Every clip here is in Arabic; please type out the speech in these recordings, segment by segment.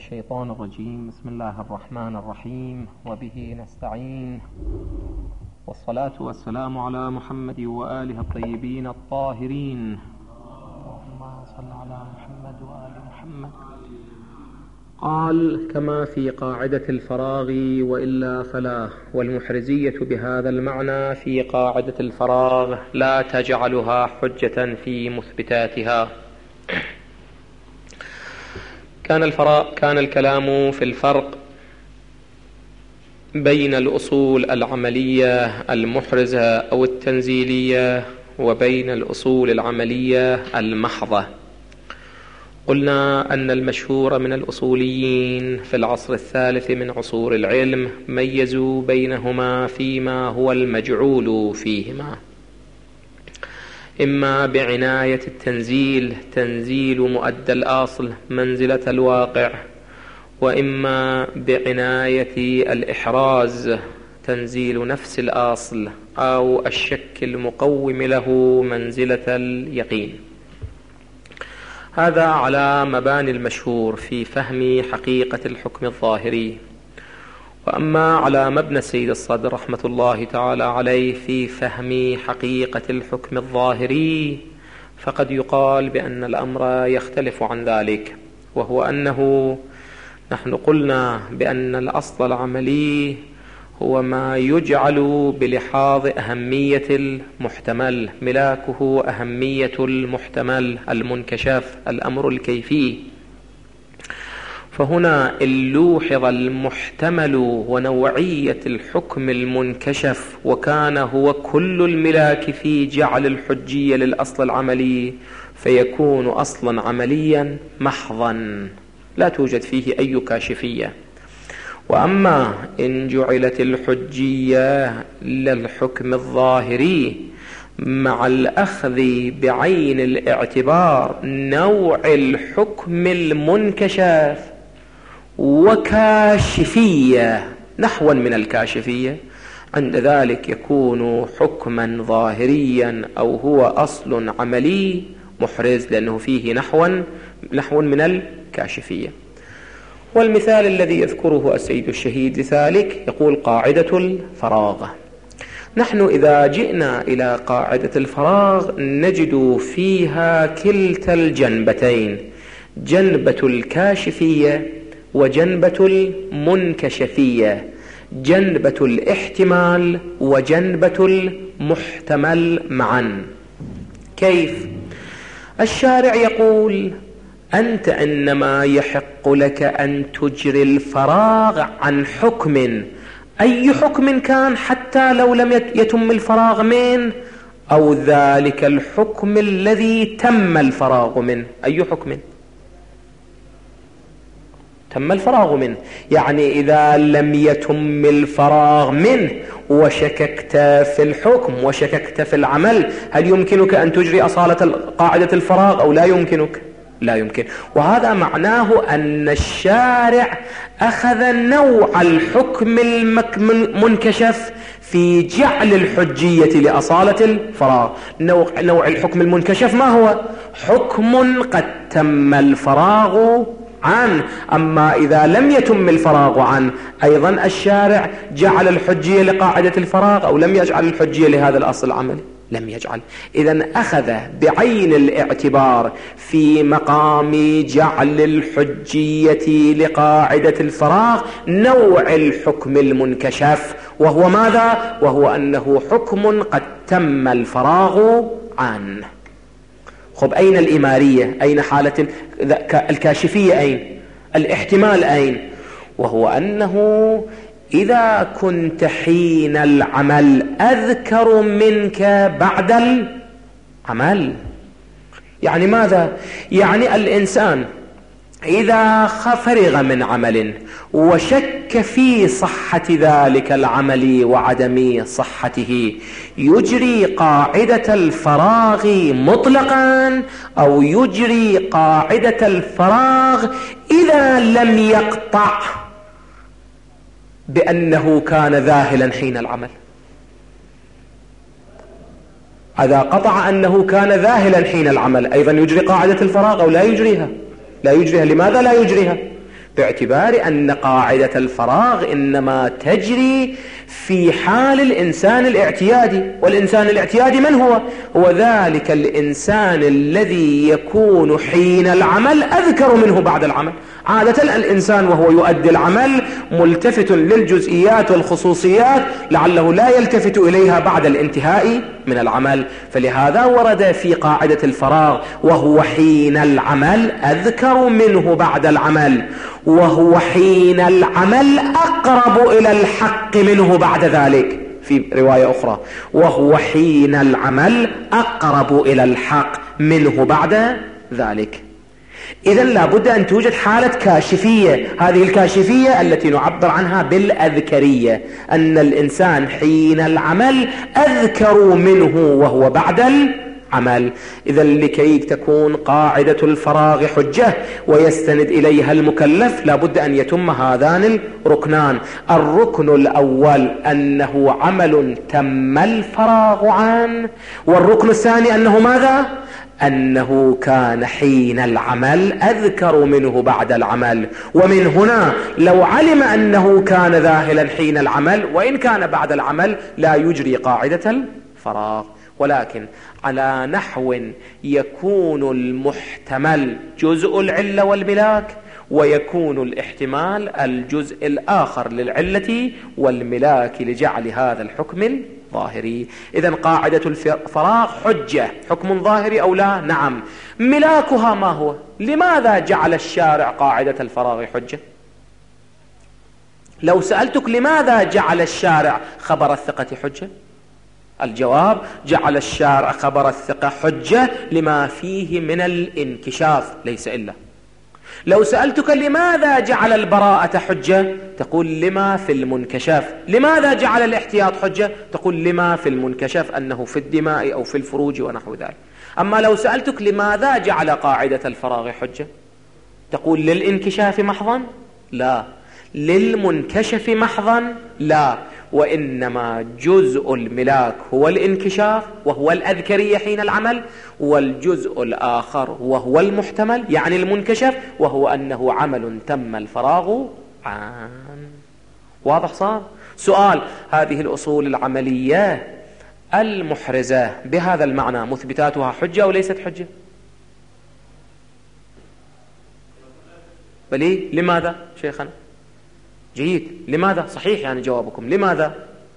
الشيطان الرجيم. بسم الله الرحمن الرحيم، وبه نستعين، والصلاة والسلام على محمد وآله الطيبين الطاهرين. اللهم صل على محمد وآل محمد. قال: كما في قاعدة الفراغ وإلا فلا، والمحرزية بهذا المعنى في قاعدة الفراغ لا تجعلها حجة في مثبتاتها. كان الكلام في الفرق بين الأصول العملية المحرزة أو التنزيلية وبين الأصول العملية المحضة. قلنا أن المشهور من الأصوليين في العصر الثالث من عصور العلم ميزوا بينهما فيما هو المجعول فيهما، إما بعناية التنزيل، تنزيل مؤدى الأصل منزلة الواقع، وإما بعناية الإحراز، تنزيل نفس الأصل أو الشك المقوم له منزلة اليقين. هذا على مباني المشهور في فهم حقيقة الحكم الظاهري. وأما على مبنى السيد الصدر رحمة الله تعالى عليه في فهم حقيقة الحكم الظاهري، فقد يقال بأن الأمر يختلف عن ذلك، وهو أنه نحن قلنا بأن الأصل العملي هو ما يجعل بلحاظ أهمية المحتمل، ملاكه أهمية المحتمل المنكشف، الأمر الكيفي. فهنا إن لوحظ المحتمل ونوعية الحكم المنكشف وكان هو كل الملاك في جعل الحجية للأصل العملي، فيكون أصلا عمليا محضا لا توجد فيه أي كاشفية. وأما إن جعلت الحجية للحكم الظاهري مع الأخذ بعين الاعتبار نوع الحكم المنكشف وكاشفية نحوا من الكاشفية، عند ذلك يكون حكما ظاهريا أو هو أصل عملي محرز، لأنه فيه نحو من الكاشفية. والمثال الذي يذكره السيد الشهيد لذلك يقول: قاعدة الفراغ. نحن إذا جئنا إلى قاعدة الفراغ نجد فيها كلتا الجنبتين، جنبة الكاشفية وجنبة المنكشفية، جنبة الاحتمال وجنبة المحتمل معا. كيف؟ الشارع يقول: أنت إنما يحق لك أن تجري الفراغ عن حكم، أي حكم كان، حتى لو لم يتم الفراغ منه، أو ذلك الحكم الذي تم الفراغ منه. أي حكم تم الفراغ منه؟ يعني إذا لم يتم الفراغ منه وشككت في الحكم وشككت في العمل، هل يمكنك أن تجري أصالة قاعدة الفراغ أو لا يمكنك؟ لا يمكن. وهذا معناه أن الشارع أخذ نوع الحكم المنكشف في جعل الحجية لأصالة الفراغ. نوع الحكم المنكشف ما هو؟ حكم قد تم الفراغ عنه. أما إذا لم يتم الفراغ عنه، أيضا الشارع جعل الحجية لقاعدة الفراغ أو لم يجعل الحجية لهذا الأصل العملي؟ لم يجعل. إذن أخذ بعين الاعتبار في مقام جعل الحجية لقاعدة الفراغ نوع الحكم المنكشف، وهو ماذا؟ وهو أنه حكم قد تم الفراغ عنه. خب، أين الإمارية؟ أين حالة الكاشفية؟ أين الاحتمال؟ أين؟ وهو أنه إذا كنت حين العمل أذكر منك بعد العمل. يعني ماذا؟ يعني الإنسان إذا فرغ من عمل وشك في صحة ذلك العمل وعدم صحته، يجري قاعدة الفراغ مطلقا أو يجري قاعدة الفراغ إذا لم يقطع بأنه كان ذاهلا حين العمل. إذا قطع أنه كان ذاهلا حين العمل، أيضا يجري قاعدة الفراغ أو لا يجريها؟ لا يجريها. لماذا لا يجريها؟ باعتبار أن قاعدة الفراغ إنما تجري في حال الإنسان الاعتيادي. والإنسان الاعتيادي من هو؟ هو ذلك الإنسان الذي يكون حين العمل أذكر منه بعد العمل. عادة الإنسان وهو يؤدي العمل ملتفت للجزئيات والخصوصيات لعله لا يلتفت إليها بعد الانتهاء من العمل، فلهذا ورد في قاعدة الفراغ وهو حين العمل أذكر منه بعد العمل، وهو حين العمل أقرب إلى الحق منه بعد ذلك. في رواية أخرى وهو حين العمل أقرب إلى الحق منه بعد ذلك. إذن لابد أن توجد حالة كاشفية، هذه الكاشفية التي نعبر عنها بالأذكرية، أن الإنسان حين العمل أذكر منه وهو بعد العمل. إذن لكي تكون قاعدة الفراغ حجة ويستند إليها المكلف لابد أن يتم هذان الركنان. الركن الأول أنه عمل تم الفراغ عنه، والركن الثاني أنه ماذا؟ أنه كان حين العمل أذكر منه بعد العمل. ومن هنا لو علم أنه كان ذاهلا حين العمل وإن كان بعد العمل لا يجري قاعدة الفراغ، ولكن على نحو يكون المحتمل جزء العلة والملاك، ويكون الاحتمال الجزء الآخر للعلة والملاك لجعل هذا الحكم ظاهري. إذن قاعدة الفراغ حجة، حكم ظاهري أو لا؟ نعم. ملاكها ما هو؟ لماذا جعل الشارع قاعدة الفراغ حجة؟ لو سألتك لماذا جعل الشارع خبر الثقة حجة؟ الجواب: جعل الشارع خبر الثقة حجة لما فيه من الانكشاف ليس إلا. لو سألتك لماذا جعل البراءة حجة؟ تقول لما في المنكشف. لماذا جعل الاحتياط حجة؟ تقول لما في المنكشف أنه في الدماء أو في الفروج ونحو ذلك. أما لو سألتك لماذا جعل قاعدة الفراغ حجة؟ تقول للانكشاف محضا؟ لا. للمنكشف محضا؟ لا. وإنما جزء الملاك هو الانكشاف وهو الأذكرية حين العمل، والجزء الآخر وهو المحتمل يعني المنكشف وهو أنه عمل تم الفراغ عنه. واضح صار؟ سؤال: هذه الأصول العملية المحرزة بهذا المعنى مثبتاتها حجة وليست حجة؟ بلي لماذا شيخنا؟ جيد. لماذا؟ صحيح يعني جوابكم لماذا؟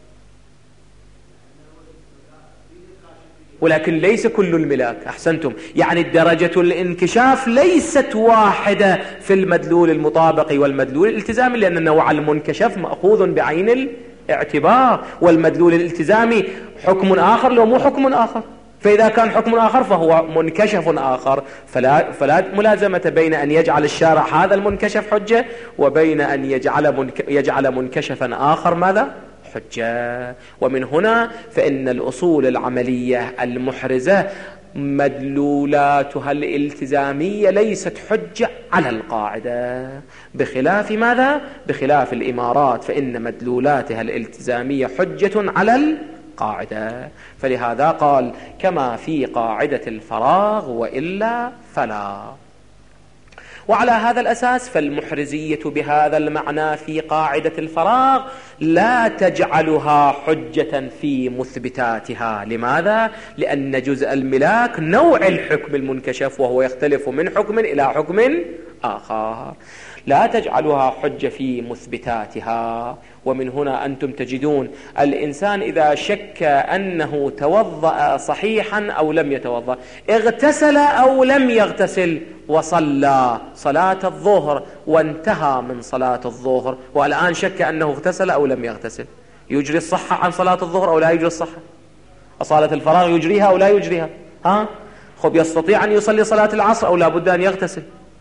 ولكن ليس كل الملاك. أحسنتم. يعني درجة الانكشاف ليست واحدة في المدلول المطابق والمدلول الالتزامي، لأن النوع المنكشف مأخوذ بعين الاعتبار، والمدلول الالتزامي حكم آخر لو مو حكم آخر. فإذا كان حكم آخر فهو منكشف آخر، فلا ملازمة بين أن يجعل الشارع هذا المنكشف حجة وبين أن يجعل منكشفا آخر ماذا؟ حجة. ومن هنا فإن الأصول العملية المحرزة مدلولاتها الالتزامية ليست حجة على القاعدة، بخلاف ماذا؟ بخلاف الإمارات فإن مدلولاتها الالتزامية حجة على القاعدة. فلهذا قال: كما في قاعدة الفراغ وإلا فلا. وعلى هذا الأساس فالمحرزية بهذا المعنى في قاعدة الفراغ لا تجعلها حجة في مثبتاتها. لماذا؟ لأن جزء الملاك نوع الحكم المنكشف وهو يختلف من حكم إلى حكم آخر، لا تجعلها حجة في مثبتاتها. ومن هنا أنتم تجدون الإنسان إذا شك أنه توضأ صحيحا أو لم يتوضأ، اغتسل أو لم يغتسل، وصلى صلاة الظهر وانتهى من صلاة الظهر، والآن شك أنه اغتسل أو لم يغتسل، يجري الصحة عن صلاة الظهر أو لا يجري الصحة؟ صلاة الفراغ يجريها أو لا يجريها؟ خب يستطيع أن يصلي صلاة العصر أو لا بد أن يغتسل؟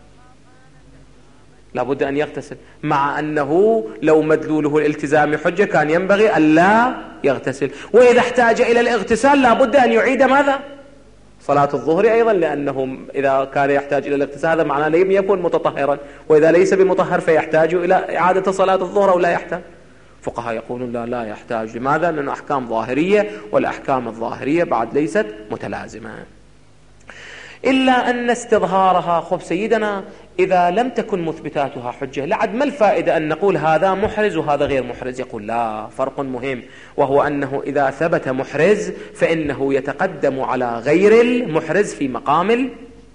لابد أن يغتسل، مع أنه لو مدلوله الالتزام حجة كان ينبغي أن لا يغتسل. وإذا احتاج إلى الاغتسال لابد أن يعيد ماذا؟ صلاة الظهر أيضا، لأنه إذا كان يحتاج إلى الاغتسال هذا معناه لم يكن متطهرا، وإذا ليس بمطهر فيحتاج إلى إعادة صلاة الظهر أو لا يحتاج؟ فقهاء يقولون لا يحتاج. لماذا؟ لأنه أحكام ظاهرية، والأحكام الظاهرية بعد ليست متلازمة. إلا أن استظهارها. خب سيدنا، إذا لم تكن مثبتاتها حجة لعد ما الفائدة أن نقول هذا محرز وهذا غير محرز؟ يقول لا، فرق مهم، وهو أنه إذا ثبت محرز فإنه يتقدم على غير المحرز في مقام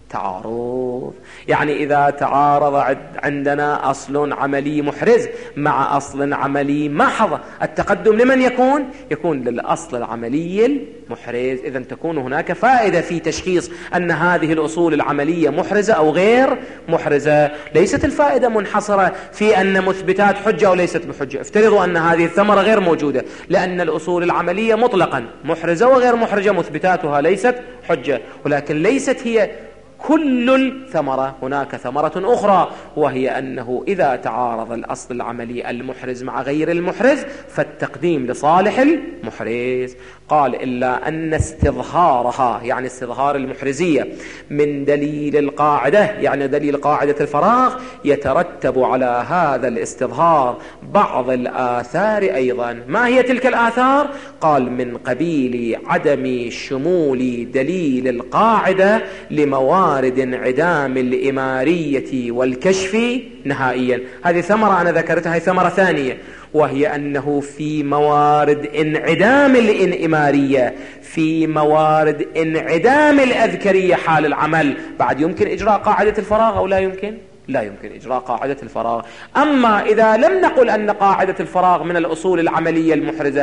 التعارض. يعني إذا تعارض عندنا أصل عملي محرز مع أصل عملي محض، التقدم لمن يكون؟ يكون للأصل العملي المحرز. إذن تكون هناك فائدة في تشخيص أن هذه الأصول العملية محرزة أو غير محرزة. ليست الفائدة منحصرة في أن مثبتات حجة أو ليست بحجة. افترضوا أن هذه الثمرة غير موجودة، لأن الأصول العملية مطلقا محرزة وغير محرجة، مثبتاتها ليست حجة، ولكن ليست هي كل الثمرة. هناك ثمرة أخرى، وهي أنه إذا تعارض الأصل العملي المحرز مع غير المحرز فالتقديم لصالح المحرز. قال إلا أن استظهارها، يعني استظهار المحرزية، من دليل القاعدة، يعني دليل قاعدة الفراغ، يترتب على هذا الاستظهار بعض الآثار أيضا. ما هي تلك الآثار؟ قال من قبيل عدم شمول دليل القاعدة لموارد انعدام الإمارية والكشف نهائيا. هذه ثمرة أنا ذكرتها، هي ثمرة ثانية، وهي أنه في موارد انعدام الإمارية، في موارد انعدام الأذكرية حال العمل، بعد يمكن إجراء قاعدة الفراغ أو لا يمكن؟ لا يمكن إجراء قاعدة الفراغ. أما إذا لم نقل أن قاعدة الفراغ من الأصول العملية المحرزة،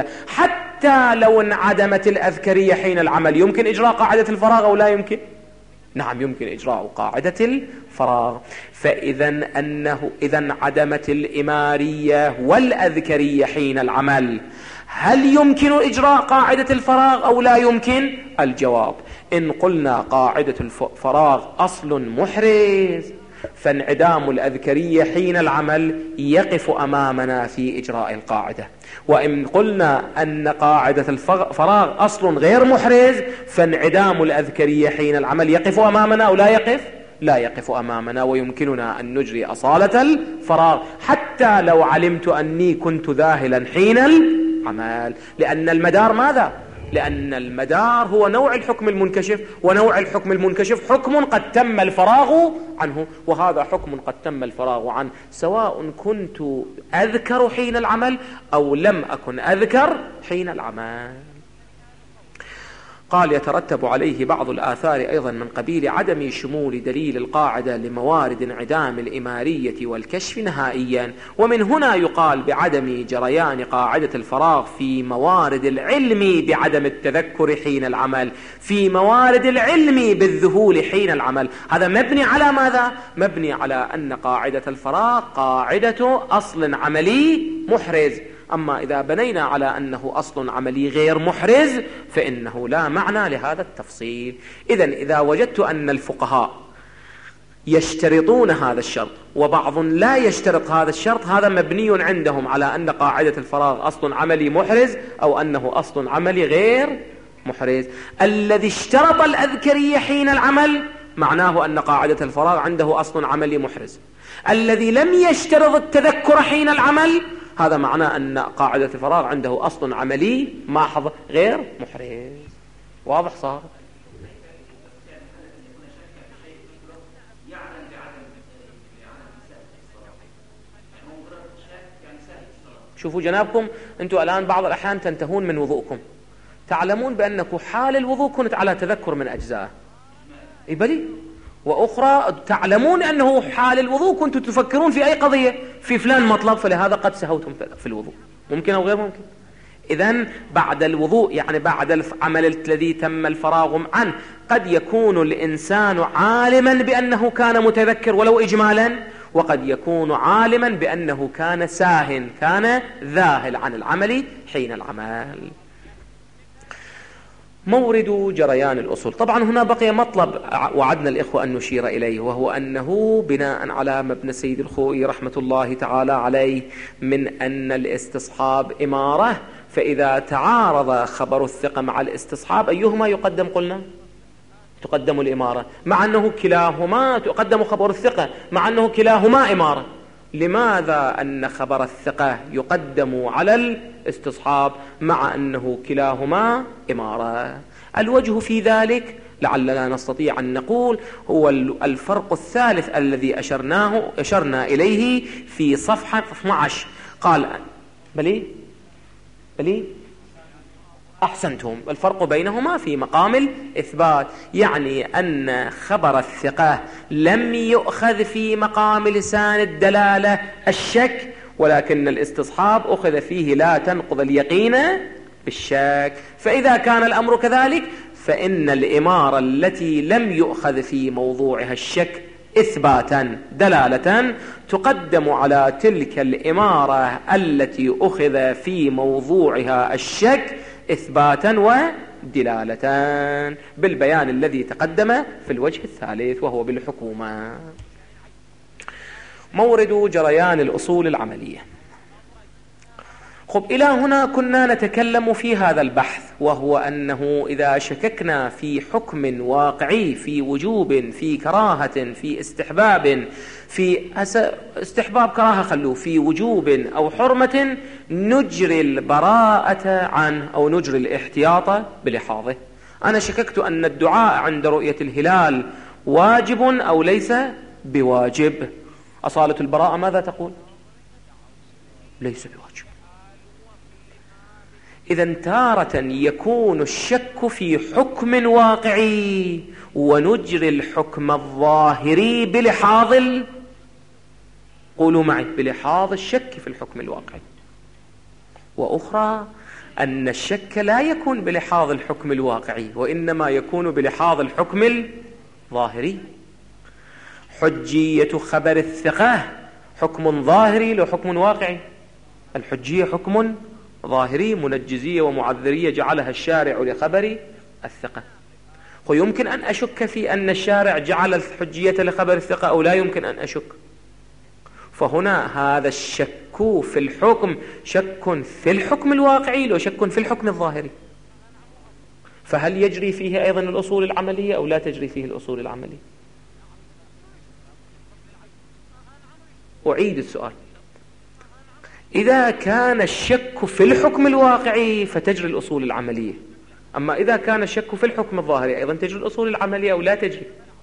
حتى لو انعدمت الأذكرية حين العمل، يمكن إجراء قاعدة الفراغ أو لا يمكن؟ نعم يمكن إجراء قاعدة الفراغ. فإذا أنه إذا انعدمت الإمارية والأذكرية حين العمل، هل يمكن إجراء قاعدة الفراغ أو لا يمكن؟ الجواب: إن قلنا قاعدة الفراغ أصل محرز فانعدام الأذكرية حين العمل يقف أمامنا في إجراء القاعدة، وإن قلنا أن قاعدة الفراغ أصل غير محرز فانعدام الأذكرية حين العمل يقف أمامنا أو لا يقف؟ لا يقف أمامنا، ويمكننا أن نجري أصالة الفراغ حتى لو علمت أني كنت ذاهلا حين العمل. لأن المدار ماذا؟ لأن المدار هو نوع الحكم المنكشف، ونوع الحكم المنكشف حكم قد تم الفراغ عنه، وهذا حكم قد تم الفراغ عنه، سواء كنت أذكر حين العمل أو لم أكن أذكر حين العمل. قال: يترتب عليه بعض الآثار أيضا من قبيل عدم شمول دليل القاعدة لموارد انعدام الإمارية والكشف نهائيا. ومن هنا يقال بعدم جريان قاعدة الفراغ في موارد العلم بعدم التذكر حين العمل، في موارد العلم بالذهول حين العمل. هذا مبني على ماذا؟ مبني على أن قاعدة الفراغ قاعدة أصل عملي محرز. أما إذا بنينا على أنه أصل عملي غير محرز فإنه لا معنى لهذا التفصيل. إذن إذا وجدت أن الفقهاء يشترطون هذا الشرط وبعض لا يشترط هذا الشرط، هذا مبني عندهم على أن قاعدة الفراغ أصل عملي محرز أو أنه أصل عملي غير محرز. الذي اشترط الأذكرية حين العمل معناه أن قاعدة الفراغ عنده أصل عملي محرز. الذي لم يشترط التذكر حين العمل هذا معناه أن قاعدة الفراغ عنده أصل عملي محض غير محرز. واضح صار؟ شوفوا جنابكم، أنتم الآن بعض الأحيان تنتهون من وضوءكم، تعلمون بأنكم حال الوضوء كنت على تذكر من أجزاء إبلي، وأخرى تعلمون أنه حال الوضوء كنتم تفكرون في أي قضية، في فلان مطلب، فلهذا قد سهوتم في الوضوء. ممكن أو غير ممكن؟ إذن بعد الوضوء، يعني بعد العمل الذي تم الفراغ عنه، قد يكون الإنسان عالما بأنه كان متذكر ولو إجمالا، وقد يكون عالما بأنه كان ساهن، كان ذاهل عن العمل حين العمل. مورد جريان الأصول. طبعا هنا بقي مطلب وعدنا الإخوة أن نشير إليه، وهو أنه بناء على مبنى سيد الخوئي رحمة الله تعالى عليه من أن الاستصحاب إمارة، فإذا تعارض خبر الثقة مع الاستصحاب أيهما يقدم؟ قلنا تقدم الإمارة، مع أنه كلاهما تقدم خبر الثقة، مع أنه كلاهما إمارة. لماذا أن خبر الثقة يقدم على الاستصحاب مع أنه كلاهما إمارة؟ الوجه في ذلك لعلنا نستطيع أن نقول هو الفرق الثالث الذي أشرنا إليه في صفحة 12. قال بلي أحسنتم، الفرق بينهما في مقام الإثبات، يعني أن خبر الثقة لم يؤخذ في مقام لسان الدلالة الشك، ولكن الاستصحاب أخذ فيه لا تنقض اليقين بالشك. فإذا كان الأمر كذلك فإن الإمارة التي لم يؤخذ في موضوعها الشك إثباتا دلالة تقدم على تلك الإمارة التي أخذ في موضوعها الشك إثباتا ودلالة بالبيان الذي تقدم في الوجه الثالث وهو بالحكومة. مورد جريان الأصول العملية. إلى هنا كنا نتكلم في هذا البحث، وهو أنه إذا شككنا في حكم واقعي، في وجوب، في كراهة، في استحباب، في استحباب كراهة خلوه، في وجوب أو حرمة، نجري البراءة عنه أو نجري الاحتياط بلحاظه. أنا شككت أن الدعاء عند رؤية الهلال واجب أو ليس بواجب. أصالة البراءة ماذا تقول؟ ليس بواجب. إذا تارة يكون الشك في حكم واقعي ونجري الحكم الظاهري بلحاظ قولوا معي بلحاظ الشك في الحكم الواقعي، وأخرى أن الشك لا يكون بلحاظ الحكم الواقعي وإنما يكون بلحاظ الحكم الظاهري. حجية خبر الثقة حكم ظاهري لو حكم واقعي؟ الحجية حكم ظاهري، منجزية ومعذرية جعلها الشارع لخبر الثقة. ويمكن أن أشك في أن الشارع جعل الحجية لخبر الثقة أو لا يمكن أن أشك. فهنا هذا الشك في الحكم شك في الحكم الواقعي لو شك في الحكم الظاهري. فهل يجري فيه أيضا الأصول العملية أو لا تجري فيه الأصول العملية؟ أعيد السؤال. إذا كان الشك في الحكم الواقعي فتجري الأصول العملية، أما إذا كان الشك في الحكم الظاهري أيضا تجري الأصول العملية أو لا تجري؟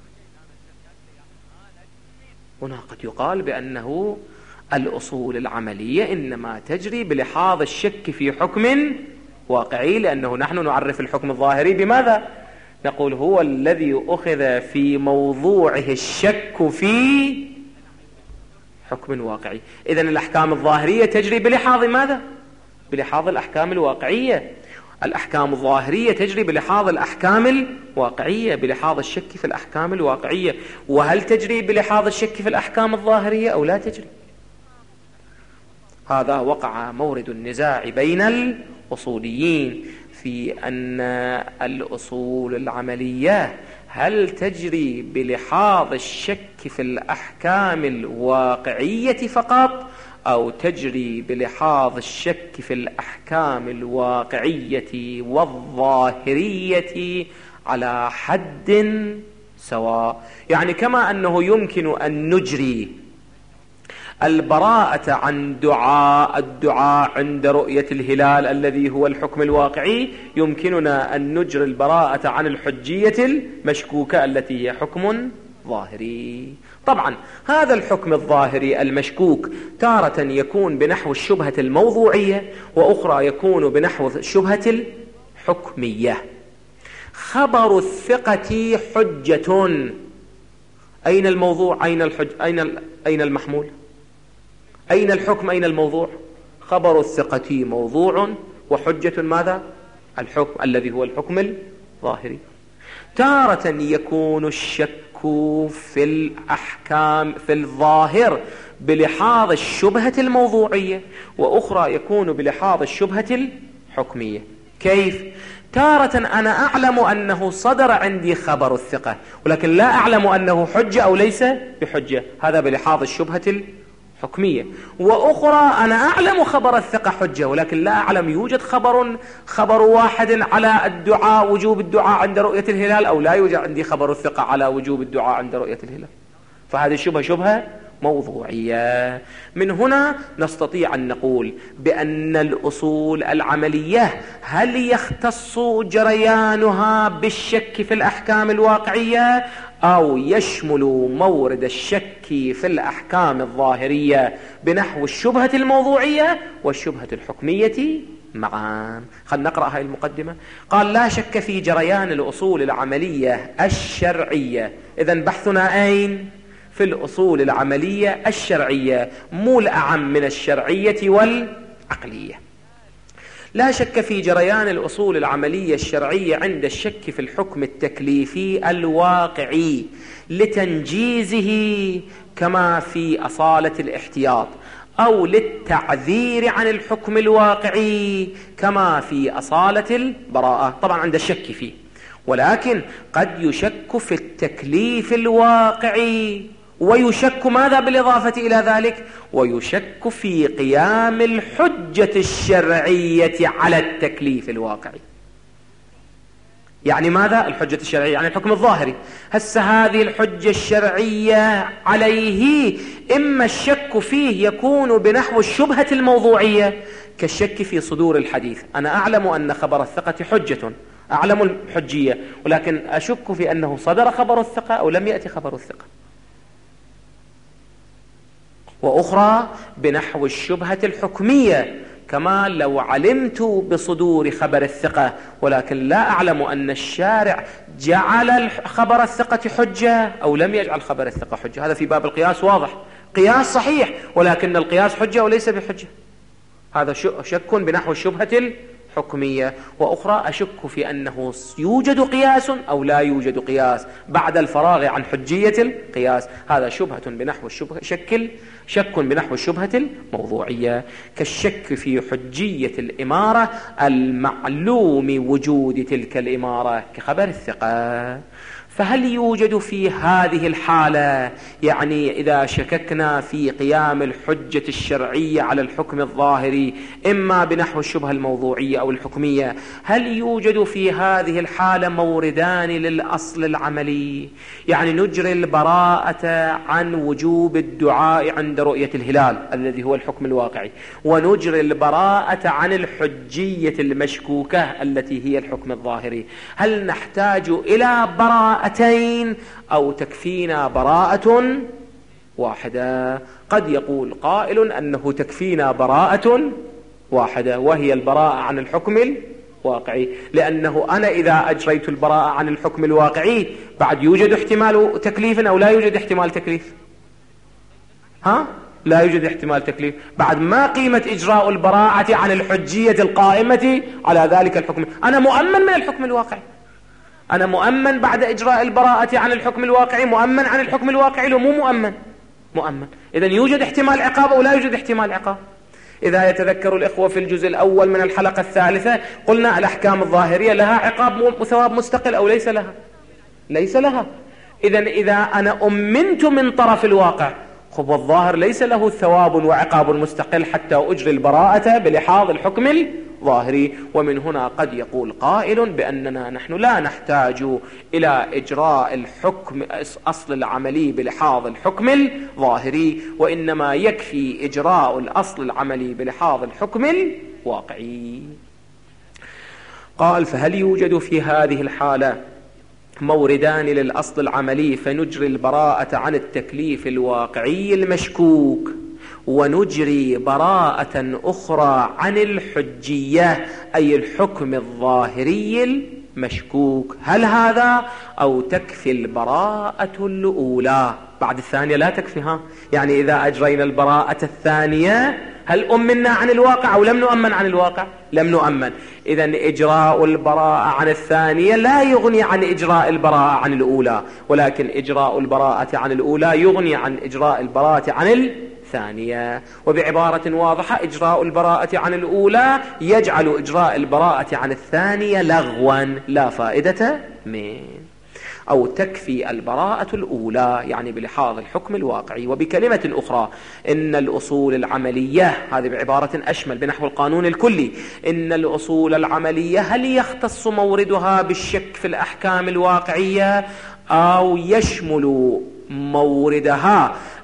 هنا قد يقال بأنه الأصول العملية إنما تجري بلحاظ الشك في حكم واقعي، لأنه نحن نعرف الحكم الظاهري بماذا؟ نقول هو الذي أخذ في موضوعه الشك في حكم واقعي. إذن الأحكام الظاهرية تجري بلحاظ ماذا؟ بلحاظ الأحكام الواقعية. الأحكام الظاهرية تجري بلحاظ الأحكام الواقعية، بلحاظ الشك في الأحكام الواقعية. وهل تجري بلحاظ الشك في الأحكام الظاهرية أو لا تجري؟ هذا وقع مورد النزاع بين الأصوليين في أن الأصول العملية هل تجري بلحاظ الشك في الأحكام الواقعية فقط أو تجري بلحاظ الشك في الأحكام الواقعية والظاهرية على حد سواء. يعني كما أنه يمكن أن نجري البراءة عن الدعاء عند رؤية الهلال الذي هو الحكم الواقعي، يمكننا أن نجري البراءة عن الحجية المشكوكة التي هي حكم ظاهري. طبعا هذا الحكم الظاهري المشكوك تارة يكون بنحو الشبهة الموضوعية، وأخرى يكون بنحو الشبهة الحكمية. خبر الثقة حجة. أين الموضوع؟ أين المحمول؟ أين الحكم؟ أين الموضوع؟ خبر الثقة موضوع وحجة ماذا؟ الحكم الذي هو الحكم الظاهري. تارة يكون الشك في الأحكام في الظاهر بلحاظ الشبهة الموضوعية، وأخرى يكون بلحاظ الشبهة الحكمية. كيف؟ تارة أنا أعلم أنه صدر عندي خبر الثقة ولكن لا أعلم أنه حجة أو ليس بحجة، هذا بلحاظ الشبهة الحكمية. وأخرى أنا أعلم خبر الثقة حجة ولكن لا أعلم يوجد خبر واحد على الدعاء وجوب الدعاء عند رؤية الهلال أو لا يوجد عندي خبر الثقة على وجوب الدعاء عند رؤية الهلال، فهذه الشبهة شبهة موضوعية. من هنا نستطيع أن نقول بأن الأصول العملية هل يختص جريانها بالشك في الأحكام الواقعية أو يشمل مورد الشك في الأحكام الظاهرية بنحو الشبهة الموضوعية والشبهة الحكمية معا. خلينا نقرأ هاي المقدمة. قال: لا شك في جريان الأصول العملية الشرعية. إذن بحثنا أين؟ في الأصول العملية الشرعية، مو الأعم من الشرعية والعقلية. لا شك في جريان الأصول العملية الشرعية عند الشك في الحكم التكليفي الواقعي لتنجيزه كما في أصالة الاحتياط، أو للتعذير عن الحكم الواقعي كما في أصالة البراءة. طبعا عند الشك فيه، ولكن قد يشك في التكليف الواقعي، ويشك ماذا بالإضافة إلى ذلك؟ ويشك في قيام الحجة الشرعية على التكليف الواقعي. يعني ماذا الحجة الشرعية؟ يعني الحكم الظاهري. هسه هذه الحجة الشرعية عليه إما الشك فيه يكون بنحو الشبهة الموضوعية كالشك في صدور الحديث. أنا أعلم أن خبر الثقة حجة، أعلم الحجية، ولكن أشك في أنه صدر خبر الثقة أو لم يأتي خبر الثقة. وأخرى بنحو الشبهة الحكمية، كما لو علمت بصدور خبر الثقة ولكن لا أعلم أن الشارع جعل خبر الثقة حجة أو لم يجعل خبر الثقة حجة. هذا في باب القياس واضح، قياس صحيح ولكن القياس حجة وليس بحجة. هذا شك بنحو الشبهة الحكمية. وأخرى أشك في أنه يوجد قياس أو لا يوجد قياس بعد الفراغ عن حجية القياس. هذا شك بنحو الشبهة الموضوعية، كالشك في حجية الإمارة المعلوم وجود تلك الإمارة كخبر الثقة. فهل يوجد في هذه الحالة، يعني إذا شككنا في قيام الحجة الشرعية على الحكم الظاهري إما بنحو الشبهة الموضوعية أو الحكمية، هل يوجد في هذه الحالة موردان للأصل العملي؟ يعني نجري البراءة عن وجوب الدعاء عند رؤية الهلال الذي هو الحكم الواقعي، ونجري البراءة عن الحجية المشكوكة التي هي الحكم الظاهري. هل نحتاج إلى براءتين أو تكفينا براءة واحدة؟ قد يقول قائل أنه تكفينا براءة واحدة وهي البراءة عن الحكم الواقعي، لأنه أنا إذا أجريت البراءة عن الحكم الواقعي بعد يوجد احتمال تكليف أو لا يوجد احتمال تكليف؟ لا يوجد احتمال تكليف. بعد ما قيمة إجراء البراءة عن الحجية القائمة على ذلك الحكم؟ أنا مؤمن من الحكم الواقعي، أنا مؤمن بعد إجراء البراءة عن الحكم الواقعي، مؤمن عن الحكم الواقعي لو مو مؤمن. إذن يوجد احتمال عقاب أو لا يوجد احتمال عقاب؟ إذا يتذكر الإخوة في الجزء الأول من الحلقة الثالثة قلنا الأحكام الظاهرية لها عقاب وثواب مستقل أو ليس لها؟ ليس لها. إذن إذا أنا أمنت من طرف الواقع، خب الظاهر ليس له ثواب وعقاب مستقل حتى أجري البراءة بلحاظ الحكم الظاهري. ومن هنا قد يقول قائل بأننا نحن لا نحتاج إلى إجراء الحكم أصل العملي بلحاظ الحكم الظاهري، وإنما يكفي إجراء الأصل العملي بلحاظ الحكم الواقعي. قال: فهل يوجد في هذه الحالة موردان للأصل العملي فنجري البراءة عن التكليف الواقعي المشكوك ونجري براءة أخرى عن الحجية أي الحكم الظاهري المشكوك؟ هل هذا أو تكفي البراءة الأولى بعد الثانية لا تكفيها؟ يعني إذا أجرينا البراءة الثانية هل أمنا عن الواقع أو لم نؤمن عن الواقع؟ لم نؤمن. إذن إجراء البراءة عن الثانية لا يغني عن إجراء البراءة عن الأولى، ولكن إجراء البراءة عن الأولى يغني عن إجراء البراءة عن الثانية. وبعبارة واضحة إجراء البراءة عن الأولى يجعل إجراء البراءة عن الثانية لغوا لا فائدة منه. أو تكفي البراءة الأولى يعني بلحاظ الحكم الواقعي. وبكلمة أخرى إن الأصول العملية، هذه بعبارة أشمل بنحو القانون الكلي، إن الأصول العملية هل يختص موردها بالشك في الأحكام الواقعية أو يشمل موردها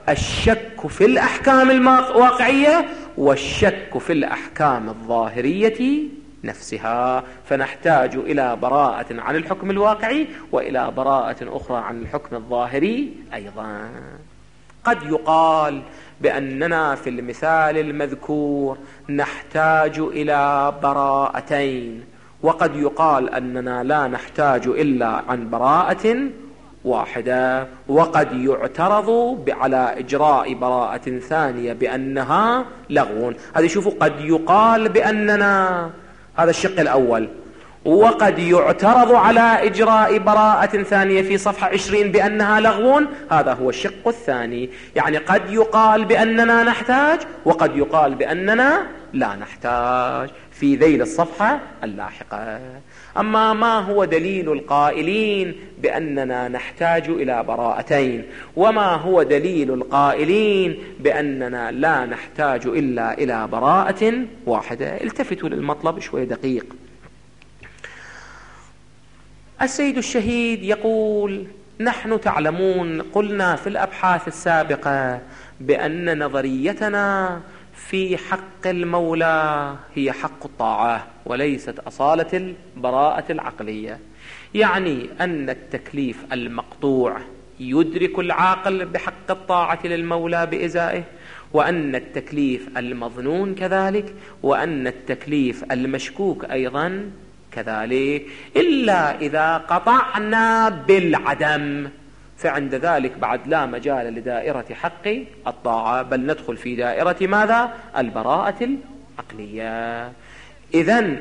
الشك في الأحكام الواقعية والشك في الأحكام الظاهرية نفسها، فنحتاج إلى براءة عن الحكم الواقعي وإلى براءة أخرى عن الحكم الظاهري أيضا. قد يقال بأننا في المثال المذكور نحتاج إلى براءتين، وقد يقال أننا لا نحتاج إلا عن براءة واحدة، وقد يعترض على إجراء براءة ثانية بأنها لغو. هذا شوفوا، قد يقال بأننا، هذا الشق الأول، وقد يعترض على إجراء براءة ثانية في صفحة 20 بأنها لغو، هذا هو الشق الثاني. يعني قد يقال بأننا نحتاج وقد يقال بأننا لا نحتاج في ذيل الصفحة اللاحقة. أما ما هو دليل القائلين بأننا نحتاج إلى براءتين، وما هو دليل القائلين بأننا لا نحتاج إلا إلى براءة واحدة؟ التفتوا للمطلب شوي دقيق. السيد الشهيد يقول: نحن تعلمون، قلنا في الأبحاث السابقة بأن نظريتنا في حق المولى هي حق الطاعة وليست أصالة البراءة العقلية، يعني أن التكليف المقطوع يدرك العاقل بحق الطاعة للمولى بإزائه، وأن التكليف المظنون كذلك، وأن التكليف المشكوك أيضا كذلك، إلا إذا قطعنا بالعدم، فعند ذلك بعد لا مجال لدائرة حق الطاعة، بل ندخل في دائرة ماذا؟ البراءة العقلية. إذن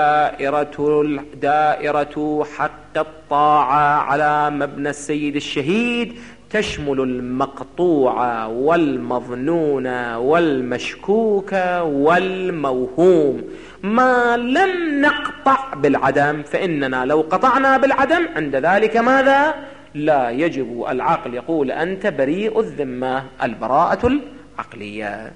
دائرة حق الطاعة على مبنى السيد الشهيد تشمل المقطوع والمظنون والمشكوك والموهوم، ما لم نقطع بالعدم، فإننا لو قطعنا بالعدم عند ذلك ماذا؟ لا يجب العقل يقول أنت بريء الذمة، البراءة العقلية.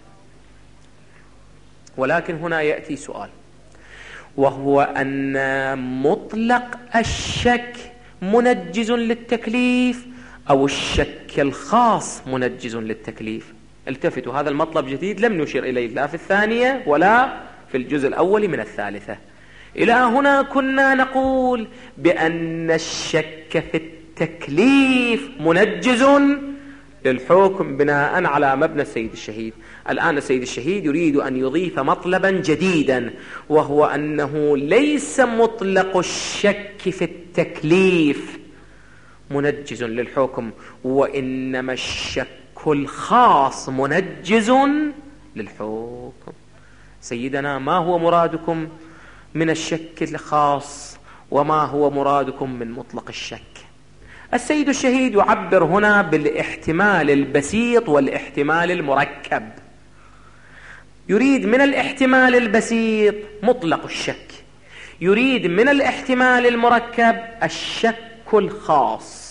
ولكن هنا يأتي سؤال، وهو أن مطلق الشك منجز للتكليف أو الشك الخاص منجز للتكليف؟ التفتوا، هذا المطلب جديد لم نشر إليه لا في الثانية ولا في الجزء الأول من الثالثة. إلى هنا كنا نقول بأن الشك في التكليف منجز للحكم بناء على مبنى السيد الشهيد. الآن السيد الشهيد يريد أن يضيف مطلبا جديدا، وهو أنه ليس مطلق الشك في التكليف منجز للحكم، وإنما الشك الخاص منجز للحكم. سيدنا، ما هو مرادكم من الشك الخاص وما هو مرادكم من مطلق الشك؟ السيد الشهيد يعبر هنا بالاحتمال البسيط والاحتمال المركب. يريد من الاحتمال البسيط مطلق الشك، يريد من الاحتمال المركب الشك الخاص.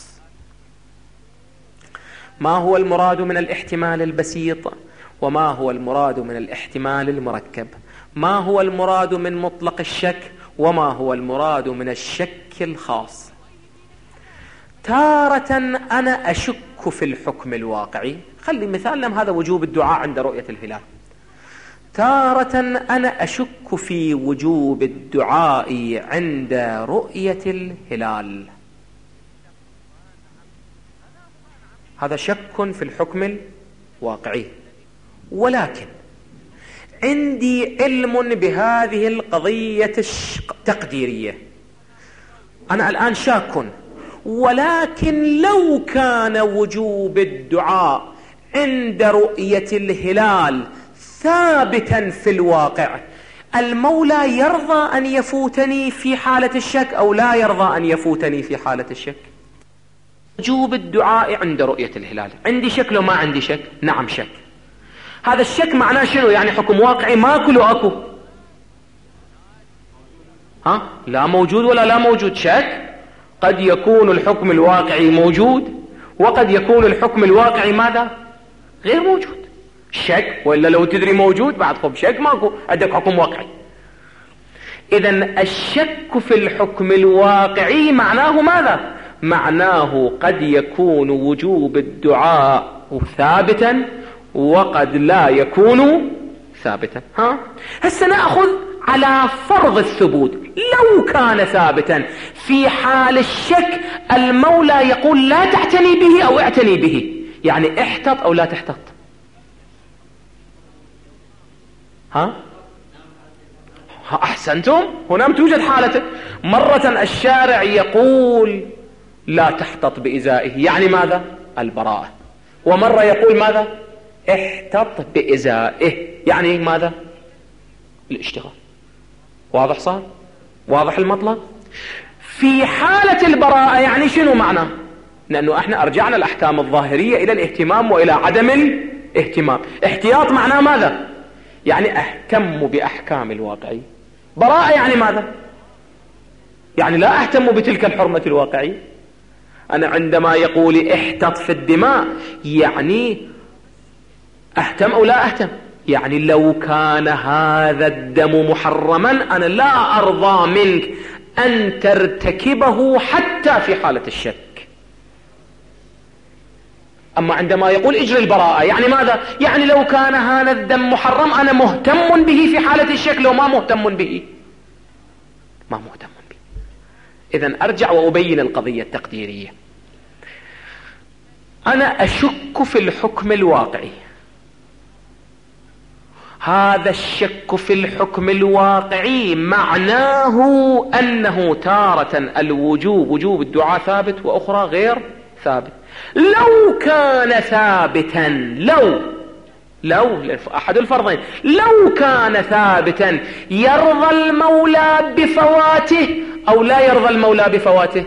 ما هو المراد من الاحتمال البسيط وما هو المراد من الاحتمال المركب؟ ما هو المراد من مطلق الشك وما هو المراد من الشك الخاص؟ تارة أنا أشك في الحكم الواقعي، خلي مثالنا هذا وجوب الدعاء عند رؤية الهلال. تارة أنا أشك في وجوب الدعاء عند رؤية الهلال، هذا شك في الحكم الواقعي. ولكن عندي علم بهذه القضية التقديرية، أنا الآن شاك، ولكن لو كان وجوب الدعاء عند رؤية الهلال ثابتا في الواقع، المولى يرضى أن يفوتني في حالة الشك أو لا يرضى أن يفوتني في حالة الشك؟ وجوب الدعاء عند رؤية الهلال، عندي شك لو ما عندي شك؟ نعم شك. هذا الشك معناه شنو؟ يعني حكم واقعي ماكو لو أكو؟ لا موجود ولا لا موجود، شك. قد يكون الحكم الواقعي موجود وقد يكون الحكم الواقعي ماذا؟ غير موجود. شك، وإلا لو تدري موجود بعد خب شك ماكو، عندك حكم واقعي. إذن الشك في الحكم الواقعي معناه ماذا؟ معناه قد يكون وجوب الدعاء ثابتا وقد لا يكون ثابتا. هسه نأخذ على فرض الثبوت. لو كان ثابتا في حال الشك المولى يقول لا تعتني به أو اعتني به، يعني احتط أو لا تحتط. أحسنتم. هنا توجد حالة، مرة الشارع يقول لا تحتط بإزائه، يعني ماذا؟ البراءة. ومرة يقول ماذا؟ احتط بإزائه، يعني ماذا؟ الاشتغال. واضح صار؟ واضح المطلب؟ في حالة البراءة يعني شنو معنى؟ لأنه احنا أرجعنا الأحكام الظاهرية إلى الاهتمام وإلى عدم الاهتمام. احتياط معناه ماذا؟ يعني أهتم بأحكام الواقعية. براءة يعني ماذا؟ يعني لا أهتم بتلك الحرمة الواقعية. أنا عندما يقول احتط في الدماء يعني أهتم أو لا أهتم، يعني لو كان هذا الدم محرما أنا لا أرضى منك أن ترتكبه حتى في حالة الشك. أما عندما يقول اجري البراءة يعني ماذا؟ يعني لو كان هذا الدم محرم أنا مهتم به في حالة الشك، لو ما مهتم به ما مهتم به. إذن أرجع وأبين القضية التقديرية. أنا أشك في الحكم الواقعي. هذا الشك في الحكم الواقعي معناه أنه تارة الوجوب، وجوب الدعاء ثابت، وأخرى غير ثابت. لو كان ثابتا، لو أحد الفرضين، لو كان ثابتا يرضى المولى بفواته أو لا يرضى المولى بفواته؟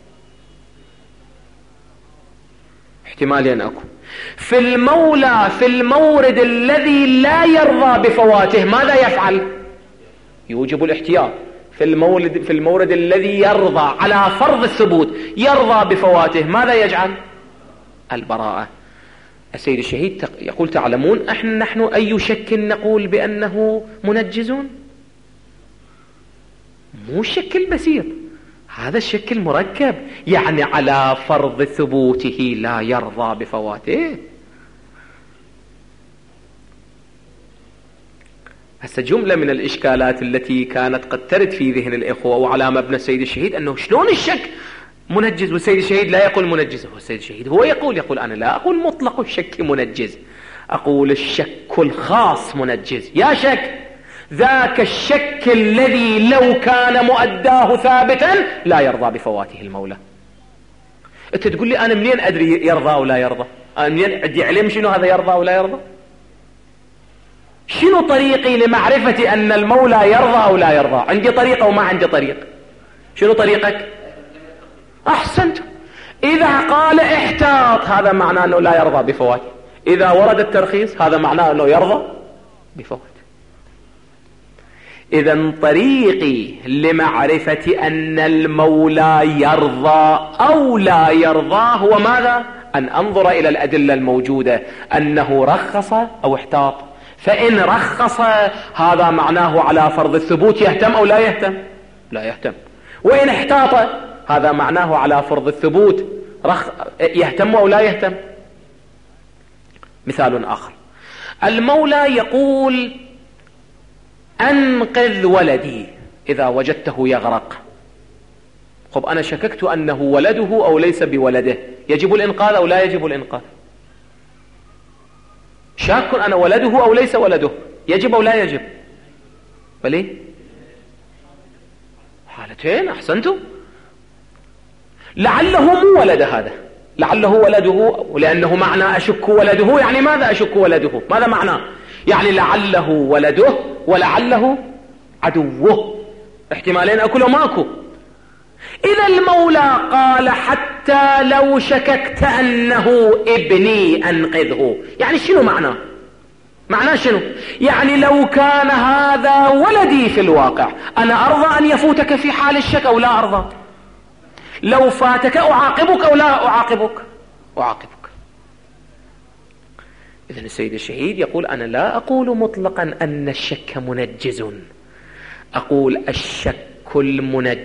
احتمالين أكو. في المولى في المورد الذي لا يرضى بفواته ماذا يفعل؟ يوجب الاحتياط. في المورد الذي يرضى على فرض الثبوت يرضى بفواته ماذا يجعل؟ البراءة. السيد الشهيد يقول تعلمون نحن أي شك نقول بأنه منجز؟ مو الشك البسيط، هذا الشك المركب، يعني على فرض ثبوته لا يرضى بفواته. هسه جملة من الإشكالات التي كانت قد ترد في ذهن الإخوة وعلى مبنى السيد الشهيد أنه شلون الشك منجز والسيد الشهيد لا يقول منجز. هو السيد الشهيد هو يقول أنا لا أقول مطلق الشك منجز، أقول الشك الخاص منجز. يا شك ذاك الشك الذي لو كان مؤداه ثابتا لا يرضى بفواته المولى. أنت تقول لي أنا منين أدري يرضى أو لا يرضى؟ أنا منين أدري علم شنو هذا يرضى أو لا يرضى؟ شنو طريقي لمعرفة أن المولى يرضى أو لا يرضى؟ عندي طريقة وما عندي طريق. شنو طريقك؟ أحسنت. إذا قال احتاط هذا معناه أنه لا يرضى بفواته. إذا ورد الترخيص هذا معناه أنه يرضى بفواته. إذن طريقي لمعرفة أن المولى يرضى أو لا يرضى هو ماذا؟ أن أنظر إلى الأدلة الموجودة أنه رخص أو احتاط. فإن رخص هذا معناه على فرض الثبوت يهتم أو لا يهتم؟ لا يهتم. وإن احتاط هذا معناه على فرض الثبوت يهتم أو لا يهتم؟ مثال آخر، المولى يقول أنقذ ولدي إذا وجدته يغرق. خب أنا شككت أنه ولده أو ليس بولده، يجب الإنقاذ أو لا يجب الإنقاذ؟ شاك أنا ولده أو ليس ولده، يجب أو لا يجب؟ بلي حالتين. أحسنتم. لعله مو ولد هذا، لعله ولده، ولأنه معنى أشك ولده يعني ماذا أشك ولده؟ ماذا معناه؟ يعني لعله ولده ولعله عدوه. احتمالين أكو لو ماكو. إذا المولى قال حتى لو شككت أنه ابني أنقذه، يعني شنو معناه؟ معناه شنو؟ يعني لو كان هذا ولدي في الواقع أنا أرضى أن يفوتك في حال الشك أو لا أرضى؟ لو فاتك أعاقبك أو لا أعاقبك؟ أعاقبك. إذن السيد الشهيد يقول أنا لا أقول مطلقا أن الشك منجز، أقول الشك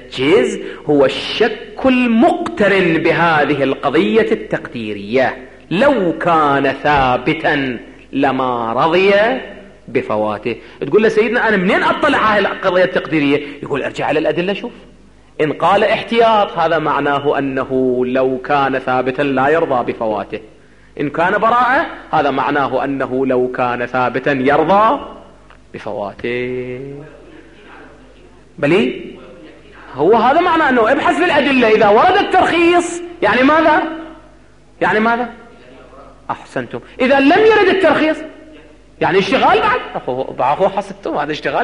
المنجز هو الشك المقترن بهذه القضية التقديرية. لو كان ثابتا لما رضي بفواته. تقول له سيدنا أنا منين أطلع على القضية التقديرية؟ يقول ارجع على الأدلة شوف. إن قال احتياط هذا معناه أنه لو كان ثابتا لا يرضى بفواته. إن كان براءة هذا معناه أنه لو كان ثابتا يرضى بفواته. بلي هو هذا معنى أنه ابحث في الأدلة إذا ورد الترخيص يعني ماذا؟ يعني ماذا؟ أحسنتم. إذا لم يرد الترخيص يعني اشتغال بعد هو حسبتم هذا اشتغال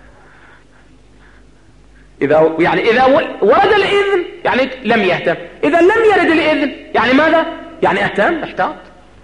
يعني إذا ورد الإذن يعني لم يهتم، إذا لم يرد الإذن يعني ماذا؟ يعني اهتم احتاط.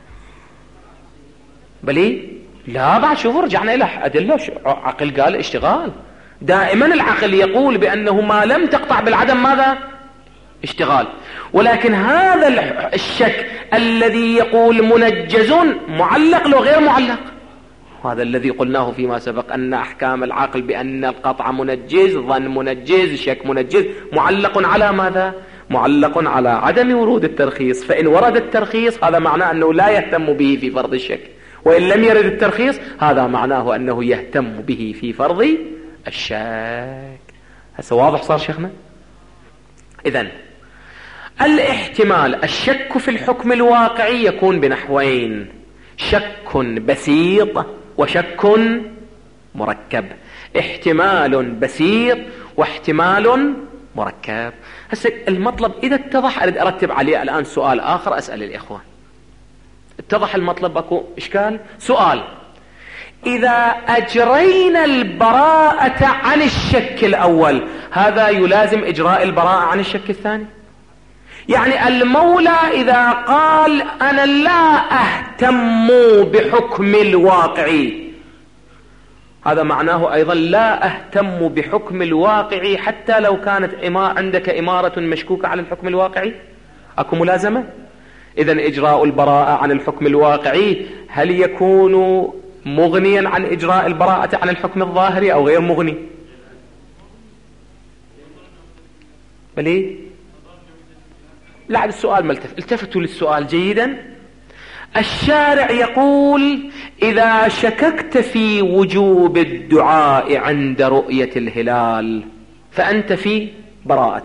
بلي لا بعد شوفوا رجعنا إلى أدلة. عقل قال اشتغال. دائما العقل يقول بأنه ما لم تقطع بالعدم ماذا؟ اشتغال. ولكن هذا الشك الذي يقول منجز معلق لو غير معلق، هذا الذي قلناه فيما سبق أن أحكام العقل بأن القطع منجز، ظن منجز، شك منجز، معلق على ماذا؟ معلق على عدم ورود الترخيص. فإن ورد الترخيص هذا معناه أنه لا يهتم به في فرض الشك، وإن لم يرد الترخيص هذا معناه أنه يهتم به في فرض الشك. هسه واضح صار شيخنا؟ إذن الاحتمال الشك في الحكم الواقعي يكون بنحوين: شك بسيط وشك مركب. احتمال بسيط واحتمال مركب. هسه المطلب إذا اتضح أريد أرتب عليه الآن سؤال آخر أسأل الإخوان. اتضح المطلب أكو إشكال؟ سؤال: إذا أجرينا البراءة عن الشك الأول هذا يلازم إجراء البراءة عن الشك الثاني؟ يعني المولى إذا قال أنا لا أهتم بحكم الواقعي هذا معناه أيضا لا أهتم بحكم الواقعي حتى لو كانت عندك إمارة مشكوكة على الحكم الواقعي. أكو ملازمة؟ إذن إجراء البراءة عن الحكم الواقعي هل يكون مغنيا عن إجراء البراءة عن الحكم الظاهري أو غير مغني؟ بلي لا السؤال ما التفتوا للسؤال جيدا. الشارع يقول إذا شككت في وجوب الدعاء عند رؤية الهلال فأنت في براءة،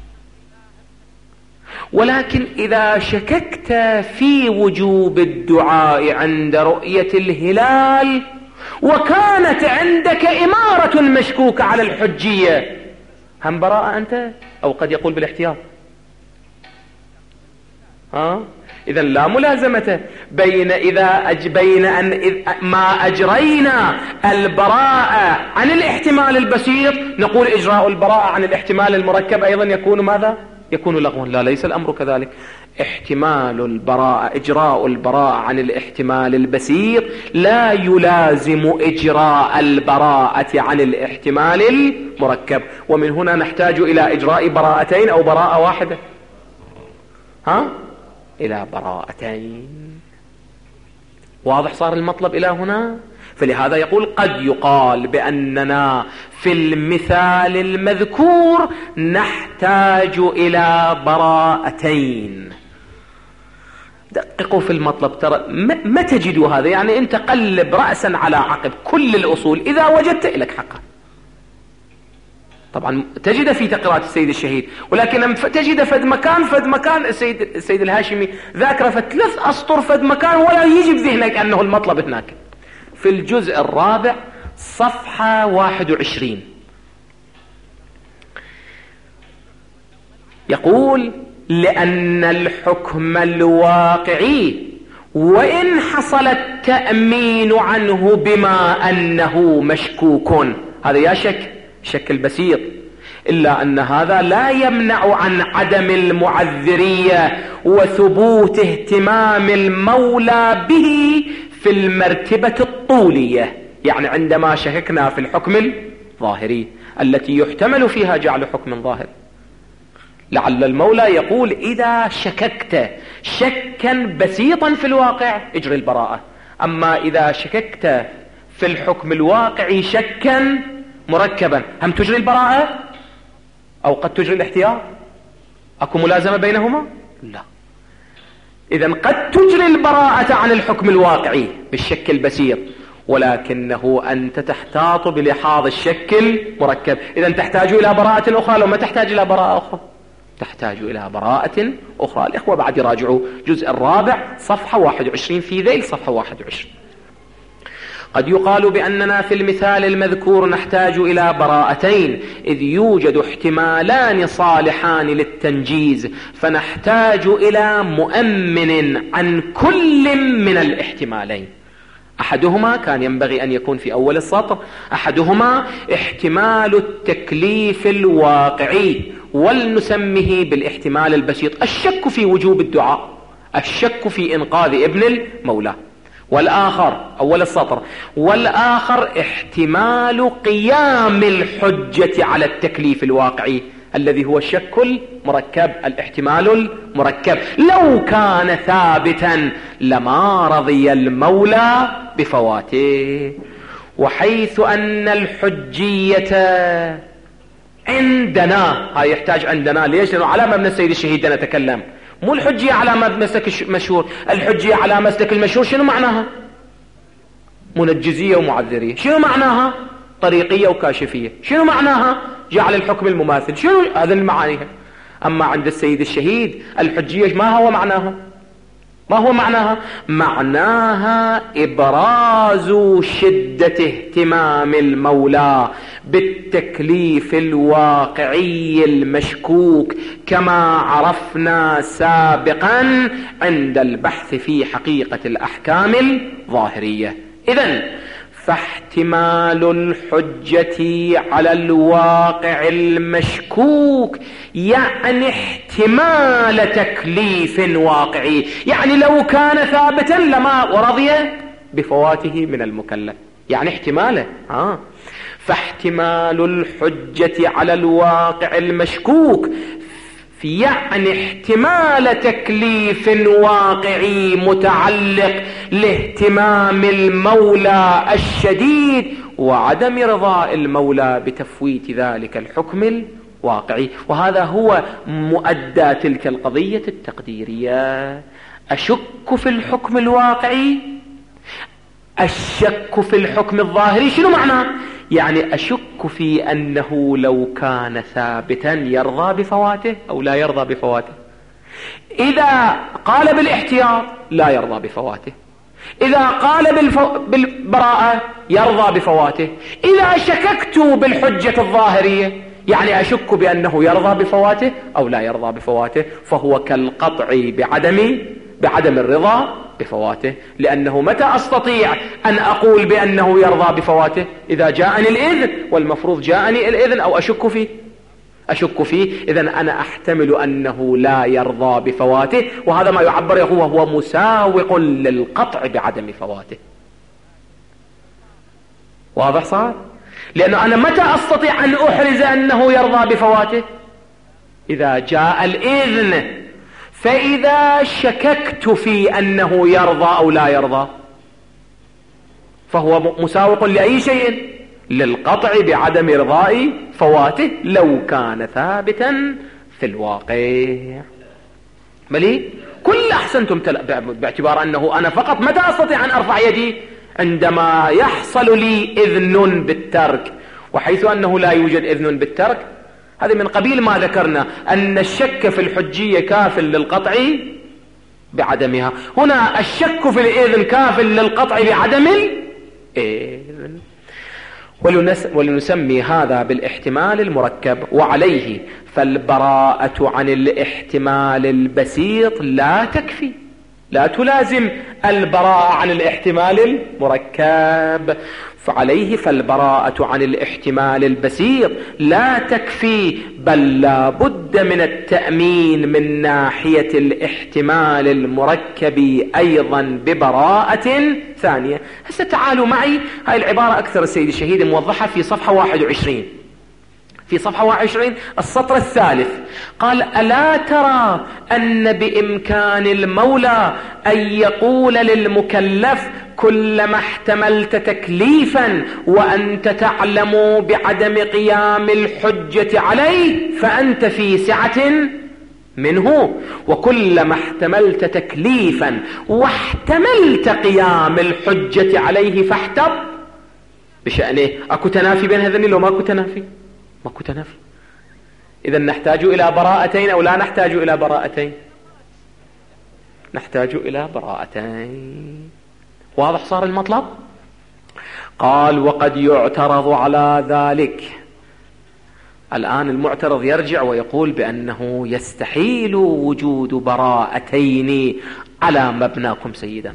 ولكن إذا شككت في وجوب الدعاء عند رؤية الهلال وكانت عندك إمارة مشكوكة على الحجية هم براءة أنت؟ أو قد يقول بالاحتياط. إذا لا ملازمة بين أن ما أجرينا البراءة عن الاحتمال البسيط نقول إجراء البراءة عن الاحتمال المركب أيضا يكون ماذا؟ يكون لغوا. لا، ليس الأمر كذلك. احتمال البراءة، إجراء البراءة عن الاحتمال البسيط لا يلازم إجراء البراءة عن الاحتمال المركب. ومن هنا نحتاج إلى إجراء براءتين أو براءة واحدة. إلى براءتين. واضح صار المطلب إلى هنا؟ فلهذا يقول قد يقال بأننا في المثال المذكور نحتاج إلى براءتين. دققوا في المطلب، ترى ما تجدوا هذا. يعني أنت قلب رأسا على عقب كل الأصول إذا وجدت لك حقا. طبعا تجد في تقريرات السيد الشهيد، ولكن تجد فد مكان السيد الهاشمي ذاكره ف3 أسطر فد مكان ولا يجي بذهنك أنه المطلب هناك. في الجزء الرابع صفحة 21 يقول: لأن الحكم الواقعي وإن حصل التأمين عنه بما أنه مشكوك، هذا يا شك البسيط، إلا أن هذا لا يمنع عن عدم المعذرية وثبوت اهتمام المولى به في المرتبة الطولية. يعني عندما شككنا في الحكم الظاهري التي يحتمل فيها جعل حكم ظاهر، لعل المولى يقول إذا شككت شكا بسيطا في الواقع اجري البراءة، أما إذا شككت في الحكم الواقعي شكا مركبا هم تجري البراءة أو قد تجري الاحتياط؟ أكو ملازمة بينهما؟ لا. إذن قد تجري البراءة عن الحكم الواقعي بالشك البسيط، ولكنه أنت تحتاط بلحاظ الشك المركب. إذن تحتاج إلى براءة أخرى، لو ما تحتاج إلى براءة أخرى تحتاج إلى براءة أخرى. الإخوة بعد يراجعوا جزء الرابع صفحة 21 في ذيل صفحة 21. قد يقال بأننا في المثال المذكور نحتاج إلى براءتين، إذ يوجد احتمالان صالحان للتنجيز، فنحتاج إلى مؤمن عن كل من الاحتمالين. أحدهما كان ينبغي أن يكون في أول السطر، أحدهما احتمال التكليف الواقعي، ولنسميه بالاحتمال البسيط الشك في وجوب الدعاء، الشك في إنقاذ ابن المولى. والآخر أول السطر، والآخر احتمال قيام الحجة على التكليف الواقعي الذي هو الشك المركب، الاحتمال المركب. لو كان ثابتا لما رضي المولى بفواته. وحيث أن الحجية عندنا، هاي يحتاج عندنا ليش؟ لأنه على مبنى السيد الشهيد نتكلم، مو الحجية على مسلك المشهور. الحجية على مسلك المشهور شنو معناها؟ منجزية ومعذرية. شنو معناها؟ طريقية وكاشفية. شنو معناها؟ جعل الحكم المماثل. شنو هذا المعاني؟ أما عند السيد الشهيد الحجية ما هو معناها؟ ما هو معناها؟ معناها إبراز شدة اهتمام المولى بالتكليف الواقعي المشكوك، كما عرفنا سابقا عند البحث في حقيقة الأحكام الظاهرية. إذن فاحتمال الحجة على الواقع المشكوك يعني احتمال تكليف واقعي، يعني لو كان ثابتا لما ورضي بفواته من المكلف، يعني احتماله. فاحتمال الحجة على الواقع المشكوك يعني احتمال تكليف واقعي متعلق لاهتمام المولى الشديد وعدم رضاء المولى بتفويت ذلك الحكم الواقعي. وهذا هو مؤدى تلك القضية التقديرية. أشك في الحكم الواقعي، الشك في الحكم الظاهري شنو معناه؟ يعني أشك في أنه لو كان ثابتا يرضى بفواته أو لا يرضى بفواته. إذا قال بالاحتياط لا يرضى بفواته، إذا قال بالبراءة يرضى بفواته. إذا شككت بالحجة الظاهرية يعني أشك بأنه يرضى بفواته أو لا يرضى بفواته، فهو كالقطع بعدم الرضا بفواته. لأنه متى أستطيع أن أقول بأنه يرضى بفواته؟ إذا جاءني الإذن، والمفروض جاءني الإذن أو أشك فيه. إذن أنا أحتمل أنه لا يرضى بفواته، وهذا ما يعبر هو مساوق للقطع بعدم فواته. واضح صار؟ لأنه أنا متى أستطيع أن أحرز أنه يرضى بفواته؟ إذا جاء الإذن. فإذا شككت في أنه يرضى أو لا يرضى فهو مساوق لأي شيء؟ للقطع بعدم رضاء فواته لو كان ثابتا في الواقع. ملي كل أحسنتم باعتبار أنه أنا فقط متى أستطيع أن أرفع يدي؟ عندما يحصل لي إذن بالترك. وحيث أنه لا يوجد إذن بالترك، هذا من قبيل ما ذكرنا أن الشك في الحجية كاف للقطع بعدمها. هنا الشك في الإذن كاف للقطع بعدم الإذن. ولنسمي هذا بالاحتمال المركب. وعليه فالبراءة عن الاحتمال البسيط لا تكفي، لا تلازم البراءة عن الاحتمال المركب. فعليه فالبراءة عن الاحتمال البسيط لا تكفي، بل لا بد من التأمين من ناحية الاحتمال المركب أيضا ببراءة ثانية. هسه تعالوا معي، هاي العبارة أكثر السيد الشهيد موضحة في صفحة 21. في صفحة 21 السطر الثالث قال: ألا ترى أن بإمكان المولى أن يقول للمكلف كلما احتملت تكليفا وأنت تعلم بعدم قيام الحجة عليه فأنت في سعة منه، وكلما احتملت تكليفا واحتملت قيام الحجة عليه فاحتب بشأنه. اكو تنافي بين هذين لو ماكو تنافي؟ ماكو تنافي. اذا نحتاج الى براءتين او لا نحتاج الى براءتين؟ نحتاج الى براءتين. واضح صار المطلب؟ قال وقد يعترض على ذلك. الآن المعترض يرجع ويقول بأنه يستحيل وجود براءتين على مبناكم سيدنا.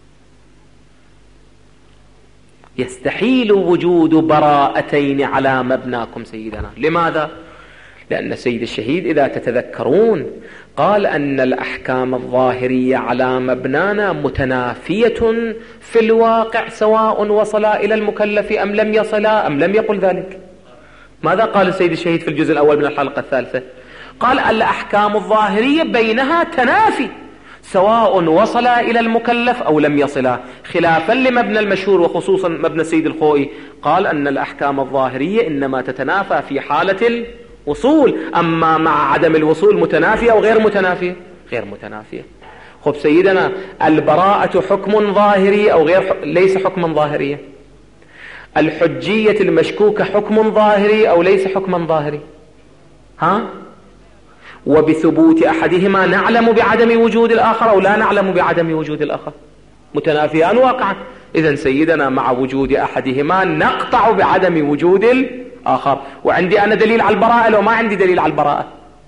يستحيل وجود براءتين على مبناكم سيدنا. لماذا؟ لأن سيد الشهيد إذا تتذكرون قال أن الأحكام الظاهرية على مبنانا متنافية في الواقع سواء وصلا إلى المكلف أم لم يصلا، أم لم يقل ذلك؟ ماذا قال السيد الشهيد في الجزء الأول من الحلقة الثالثة؟ قال الأحكام الظاهرية بينها تنافي سواء وصل إلى المكلف أو لم يصلا، خلافا لمبنى المشهور وخصوصا مبنى السيد الخوئي. قال أن الأحكام الظاهرية إنما تتنافى في حالة الوصول، أما مع عدم الوصول متنافية أو غير متنافية؟ غير متنافية. خب سيدنا، البراءة حكم ظاهري أو غير ليس حكما ظاهريا؟ الحجية المشكوكة حكم ظاهري أو ليس حكما ظاهري؟ ها؟ وبثبوت أحدهما نعلم بعدم وجود الآخر أو لا نعلم بعدم وجود الآخر؟ متنافيان واقعا. إذن سيدنا مع وجود أحدهما نقطع بعدم وجود الآخر. وعندي أنا دليل على البراءة لو ما عندي دليل على البراءة؟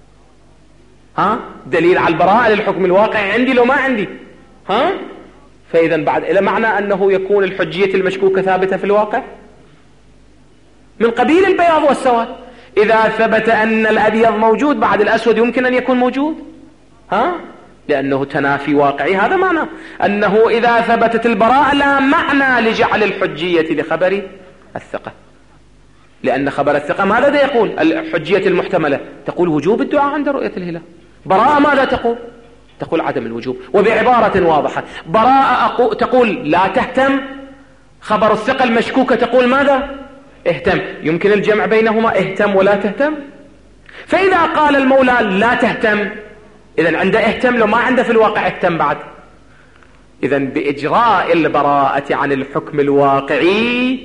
ها؟ دليل على البراءة للحكم الواقعي عندي لو ما عندي؟ ها؟ فإذا بعد إلى معنى أنه يكون الحجية المشكوكة ثابتة في الواقع من قبيل البياض والسواد. إذا ثبت أن الأبيض موجود بعد الأسود يمكن أن يكون موجود؟ ها؟ لأنه تنافي واقعي. هذا معنى أنه إذا ثبتت البراءة لا معنى لجعل الحجية لخبر الثقة، لأن خبر الثقة ماذا دا يقول؟ الحجية المحتملة تقول وجوب الدعاء عند رؤية الهلال. براءة ماذا تقول؟ تقول عدم الوجوب. وبعبارة واضحة، براءة تقول لا تهتم، خبر الثقة المشكوكة تقول ماذا؟ اهتم. يمكن الجمع بينهما اهتم ولا تهتم؟ فإذا قال المولى لا تهتم، إذن عنده اهتم لو ما عنده في الواقع اهتم بعد. إذن بإجراء البراءة عن الحكم الواقعي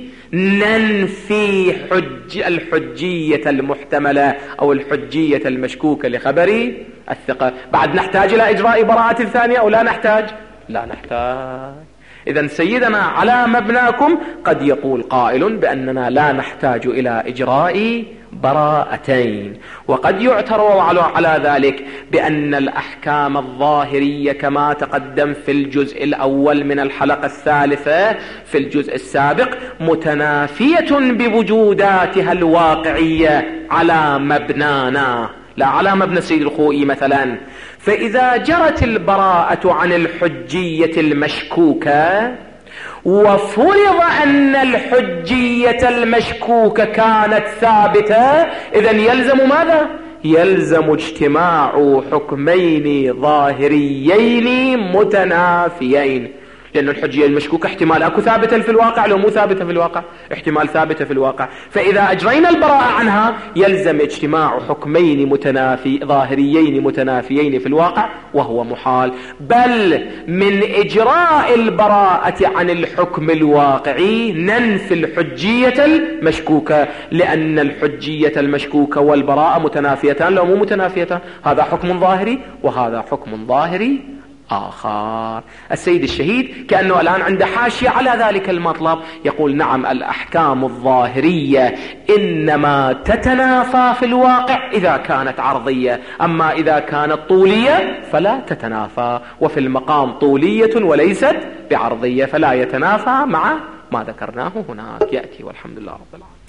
ننفي الحجية المحتملة أو الحجية المشكوكة لخبر الثقة. بعد نحتاج إلى إجراء براءة ثانية أو لا نحتاج؟ لا نحتاج. إذن سيدنا على مبناكم قد يقول قائل بأننا لا نحتاج إلى إجراء براءتين، وقد يعترض على ذلك بأن الأحكام الظاهرية كما تقدم في الجزء الأول من الحلقة الثالثة في الجزء السابق متنافية بوجوداتها الواقعية على مبنانا لا على مبنى السيد الخوئي مثلا. فإذا جرت البراءة عن الحجية المشكوكة وفرض أن الحجية المشكوكة كانت ثابتة، إذن يلزم ماذا؟ يلزم اجتماع حكمين ظاهريين متنافيين، لأن الحجية المشكوكة احتمال أكو ثابتة في الواقع لو مو ثابتة في الواقع، احتمال ثابتة في الواقع. فإذا أجرينا البراءة عنها يلزم اجتماع حكمين ظاهريين متنافيين في الواقع، وهو محال. بل من إجراء البراءة عن الحكم الواقعي ننفي الحجية المشكوكة، لأن الحجية المشكوكة والبراءة متنافيتان لو مو متنافيتان. هذا حكم ظاهري وهذا حكم ظاهري آخر. السيد الشهيد كأنه الآن عنده حاشية على ذلك المطلب، يقول نعم الأحكام الظاهرية إنما تتنافى في الواقع إذا كانت عرضية، أما إذا كانت طولية فلا تتنافى، وفي المقام طولية وليست بعرضية فلا يتنافى مع ما ذكرناه هناك. يأتي والحمد لله رب العالمين.